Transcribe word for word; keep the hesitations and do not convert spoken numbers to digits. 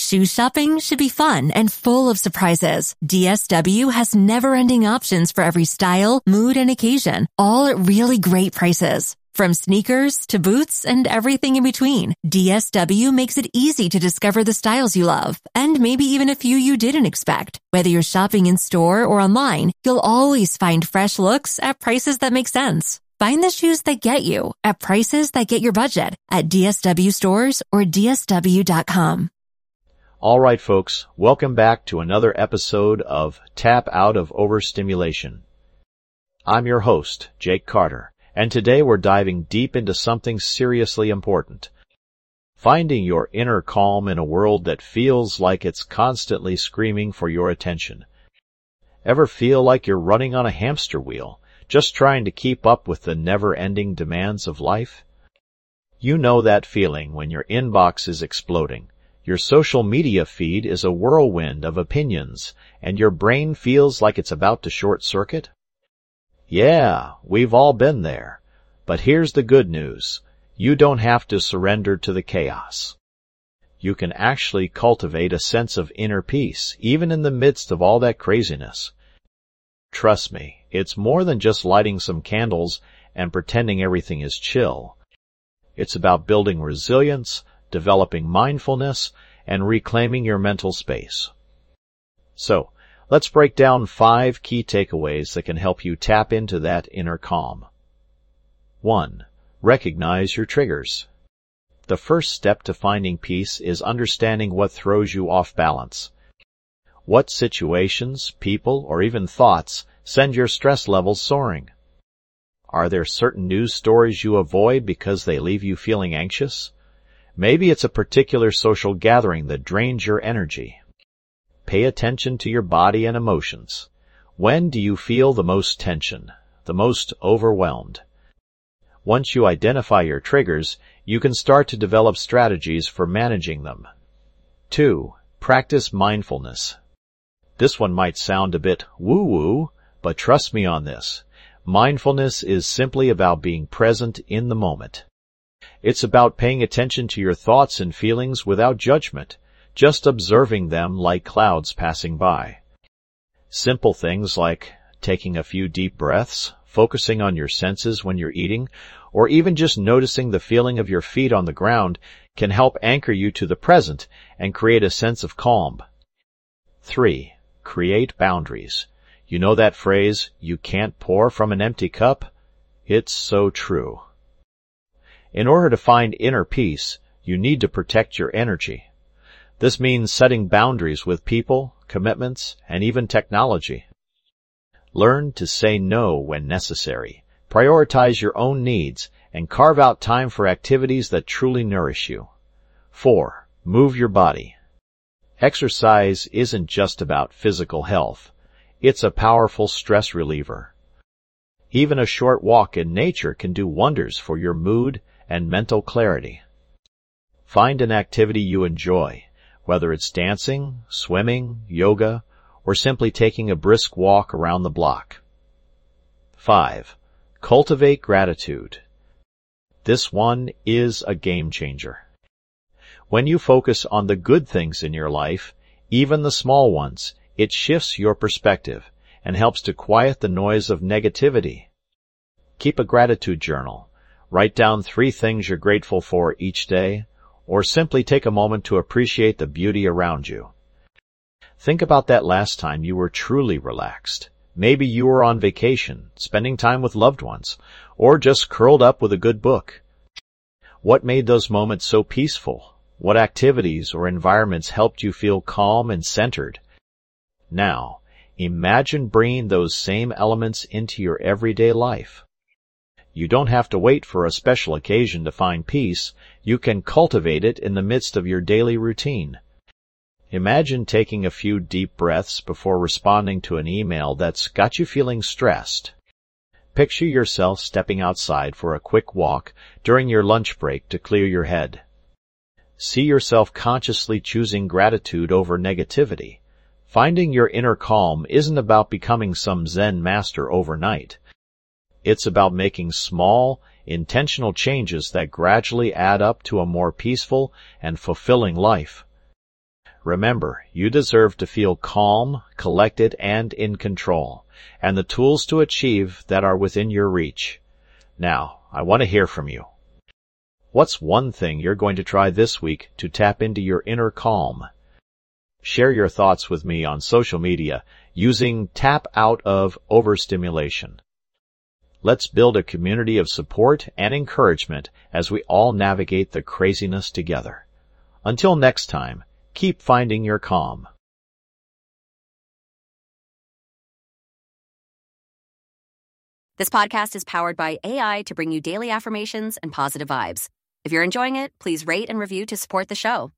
Shoe shopping should be fun and full of surprises. D S W has never-ending options for every style, mood, and occasion, all at really great prices. From sneakers to boots and everything in between, D S W makes it easy to discover the styles you love, and maybe even a few you didn't expect. Whether you're shopping in store or online, you'll always find fresh looks at prices that make sense. Find the shoes that get you at prices that get your budget at D S W stores or D S W dot com. All right, folks, welcome back to another episode of Tap Out of Overstimulation. I'm your host, Jake Carter, and today we're diving deep into something seriously important. Finding your inner calm in a world that feels like it's constantly screaming for your attention. Ever feel like you're running on a hamster wheel, just trying to keep up with the never-ending demands of life? You know that feeling when your inbox is exploding. Your social media feed is a whirlwind of opinions, and your brain feels like it's about to short-circuit? Yeah, we've all been there. But here's the good news. You don't have to surrender to the chaos. You can actually cultivate a sense of inner peace, even in the midst of all that craziness. Trust me, it's more than just lighting some candles and pretending everything is chill. It's about building resilience, developing mindfulness, and reclaiming your mental space. So, let's break down five key takeaways that can help you tap into that inner calm. One. Recognize your triggers. The first step to finding peace is understanding what throws you off balance. What situations, people, or even thoughts send your stress levels soaring? Are there certain news stories you avoid because they leave you feeling anxious? Maybe it's a particular social gathering that drains your energy. Pay attention to your body and emotions. When do you feel the most tension, the most overwhelmed? Once you identify your triggers, you can start to develop strategies for managing them. Two. Practice mindfulness. This one might sound a bit woo-woo, but trust me on this. Mindfulness is simply about being present in the moment. It's about paying attention to your thoughts and feelings without judgment, just observing them like clouds passing by. Simple things like taking a few deep breaths, focusing on your senses when you're eating, or even just noticing the feeling of your feet on the ground can help anchor you to the present and create a sense of calm. Three. Create boundaries. You know that phrase, you can't pour from an empty cup? It's so true. In order to find inner peace, you need to protect your energy. This means setting boundaries with people, commitments, and even technology. Learn to say no when necessary. Prioritize your own needs and carve out time for activities that truly nourish you. Four. Move your body. Exercise isn't just about physical health. It's a powerful stress reliever. Even a short walk in nature can do wonders for your mood and mental clarity. Find an activity you enjoy, whether it's dancing, swimming, yoga, or simply taking a brisk walk around the block. Five. Cultivate gratitude. This one is a game changer. When you focus on the good things in your life, even the small ones, it shifts your perspective and helps to quiet the noise of negativity. Keep a gratitude journal. Write down three things you're grateful for each day, or simply take a moment to appreciate the beauty around you. Think about that last time you were truly relaxed. Maybe you were on vacation, spending time with loved ones, or just curled up with a good book. What made those moments so peaceful? What activities or environments helped you feel calm and centered? Now, imagine bringing those same elements into your everyday life. You don't have to wait for a special occasion to find peace. You can cultivate it in the midst of your daily routine. Imagine taking a few deep breaths before responding to an email that's got you feeling stressed. Picture yourself stepping outside for a quick walk during your lunch break to clear your head. See yourself consciously choosing gratitude over negativity. Finding your inner calm isn't about becoming some Zen master overnight. It's about making small, intentional changes that gradually add up to a more peaceful and fulfilling life. Remember, you deserve to feel calm, collected, and in control, and the tools to achieve that are within your reach. Now, I want to hear from you. What's one thing you're going to try this week to tap into your inner calm? Share your thoughts with me on social media using Tap Out of Overstimulation. Let's build a community of support and encouragement as we all navigate the craziness together. Until next time, keep finding your calm. This podcast is powered by A I to bring you daily affirmations and positive vibes. If you're enjoying it, please rate and review to support the show.